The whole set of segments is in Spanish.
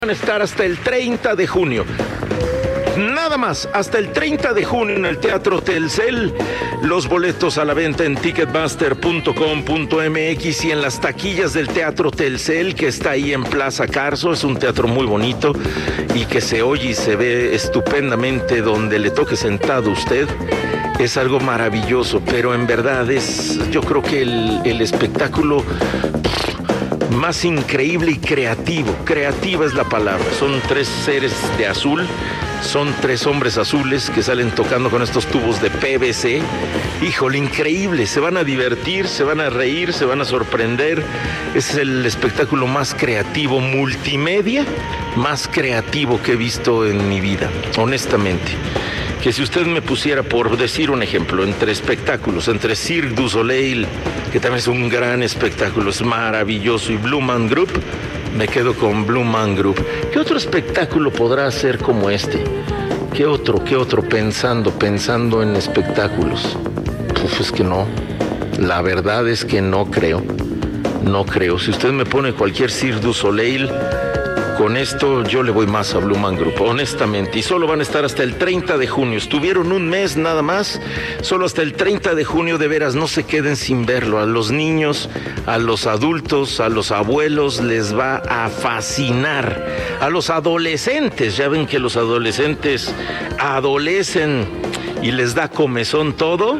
Van a estar hasta el 30 de junio. Nada más, hasta el 30 de junio en el Teatro Telcel. Los boletos a la venta en ticketmaster.com.mx y en las taquillas del Teatro Telcel, que está ahí en Plaza Carso. Es un teatro muy bonito y que se oye y se ve estupendamente donde le toque sentado usted. Es algo maravilloso, pero en verdad yo creo que el espectáculo más increíble y creativo. Creativa es la palabra. Son 3 seres de azul. Son 3 hombres azules que salen tocando con estos tubos de PVC. Híjole, increíble. Se van a divertir, se van a reír, se van a sorprender. Es el espectáculo más creativo, multimedia, más creativo que he visto en mi vida, honestamente. Que si usted me pusiera, por decir un ejemplo, entre espectáculos, entre Cirque du Soleil, que también es un gran espectáculo, es maravilloso, y Blue Man Group, me quedo con Blue Man Group. ¿Qué otro espectáculo podrá ser como este? ¿Qué otro? Pensando en espectáculos. Es que no. La verdad es que no creo. No creo. Si usted me pone cualquier Cirque du Soleil, con esto yo le voy más a Blue Man Group, honestamente. Y solo van a estar hasta el 30 de junio. Estuvieron un mes nada más, solo hasta el 30 de junio. De veras, no se queden sin verlo. A los niños, a los adultos, a los abuelos les va a fascinar. A los adolescentes, ya ven que los adolescentes adolecen y les da comezón todo.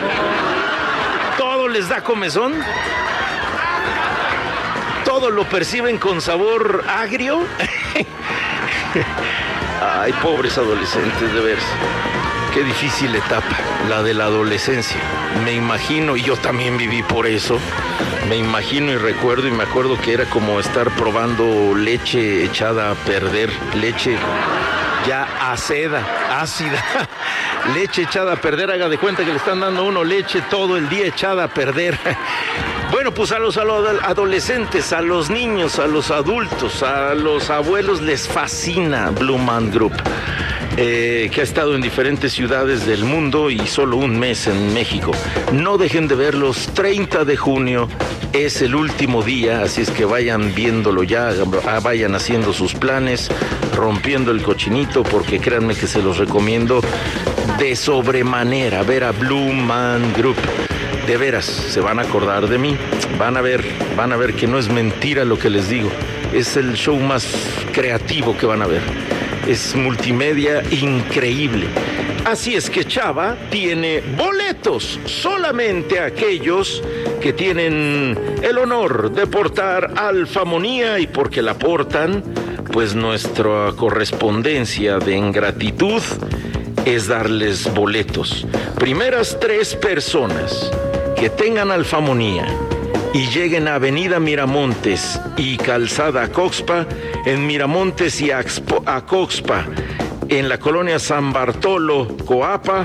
Todo les da comezón. Todo lo perciben con sabor agrio. Ay, pobres adolescentes, de veras. Qué difícil etapa, la de la adolescencia. Me imagino, y yo también viví por eso, me imagino y recuerdo y me acuerdo que era como estar probando leche echada a perder, leche ya ácida, leche echada a perder. Haga de cuenta que le están dando a uno leche todo el día echada a perder. Bueno, pues a los adolescentes, a los niños, a los adultos, a los abuelos les fascina Blue Man Group, que ha estado en diferentes ciudades del mundo y solo un mes en México. No dejen de verlos. 30 de junio es el último día, así es que vayan viéndolo ya, vayan haciendo sus planes, rompiendo el cochinito, porque créanme que se los recomiendo de sobremanera ver a Blue Man Group. De veras, se van a acordar de mí, van a ver que no es mentira lo que les digo. Es el show más creativo que van a ver. Es multimedia increíble. Así es que Chava tiene boletos, solamente aquellos que tienen el honor de portar alfamonía, y porque la portan, pues nuestra correspondencia de ingratitud es darles boletos. Primeras 3 personas que tengan alfamonía y lleguen a Avenida Miramontes y Calzada Acoxpa, en Miramontes y Acoxpa, en la colonia San Bartolo, Coapa,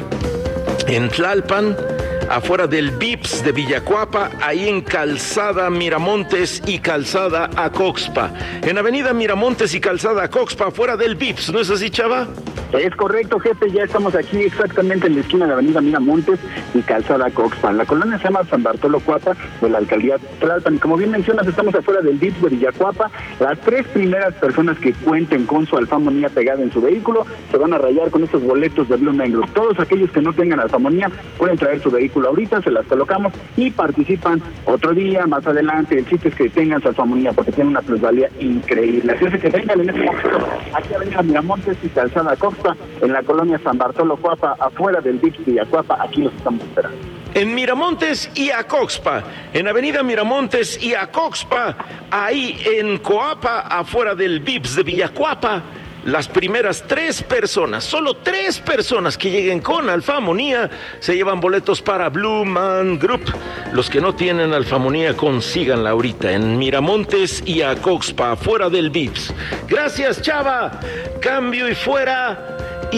en Tlalpan, afuera del Vips de Villacuapa, ahí en Calzada Miramontes y Calzada Acoxpa, en Avenida Miramontes y Calzada Acoxpa, afuera del Vips, ¿no es así, Chava? Es correcto, jefe, ya estamos aquí exactamente en la esquina de la Avenida Miramontes y Calzada Acoxpa. La colonia se llama San Bartolo Coapa, de la alcaldía Tlalpan. Y como bien mencionas, estamos afuera del DIF de Villacuapa. Las 3 primeras personas que cuenten con su alfamonía pegada en su vehículo se van a rayar con estos boletos de Blue Man Group. Todos aquellos que no tengan alfamonía pueden traer su vehículo ahorita, se las colocamos y participan otro día, más adelante. El chiste es que tengan su alfamonía porque tiene una plusvalía increíble. Así es que vengan en este momento aquí a Avenida Miramontes y Calzada Acoxpa, en la colonia San Bartolo Coapa, afuera del DIF de Villacuapa. Aquí los estamos esperando. En Miramontes y Acoxpa, en Avenida Miramontes y Acoxpa, ahí en Coapa, afuera del VIPS de Villacuapa. Las primeras 3 personas, solo 3 personas que lleguen con alfamonía, se llevan boletos para Blue Man Group. Los que no tienen alfamonía, consíganla ahorita en Miramontes y Acoxpa, afuera del VIPS. Gracias, Chava. Cambio y fuera.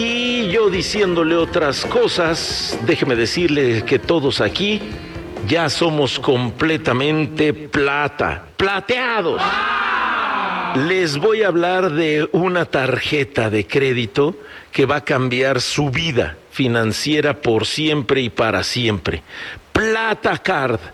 Y yo diciéndole otras cosas, déjeme decirle que todos aquí ya somos completamente plateados. Les voy a hablar de una tarjeta de crédito que va a cambiar su vida financiera por siempre y para siempre. Plata Card